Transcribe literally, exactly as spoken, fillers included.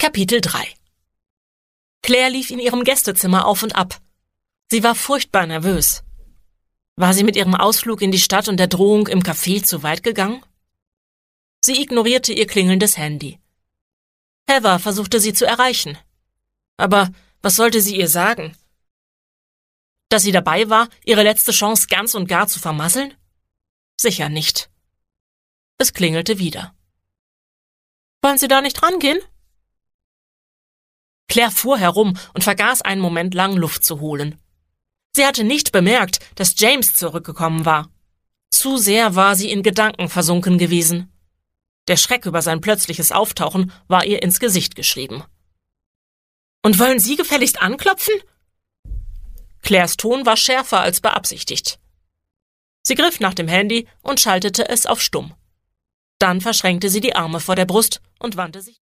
Kapitel drei. Claire lief in ihrem Gästezimmer auf und ab. Sie war furchtbar nervös. War sie mit ihrem Ausflug in die Stadt und der Drohung im Café zu weit gegangen? Sie ignorierte ihr klingelndes Handy. Heather versuchte sie zu erreichen. Aber was sollte sie ihr sagen? Dass sie dabei war, ihre letzte Chance ganz und gar zu vermasseln? Sicher nicht. Es klingelte wieder. Wollen Sie da nicht rangehen? Claire fuhr herum und vergaß einen Moment lang, Luft zu holen. Sie hatte nicht bemerkt, dass James zurückgekommen war. Zu sehr war sie in Gedanken versunken gewesen. Der Schreck über sein plötzliches Auftauchen war ihr ins Gesicht geschrieben. »Und wollen Sie gefälligst anklopfen?« Claires Ton war schärfer als beabsichtigt. Sie griff nach dem Handy und schaltete es auf Stumm. Dann verschränkte sie die Arme vor der Brust und wandte sich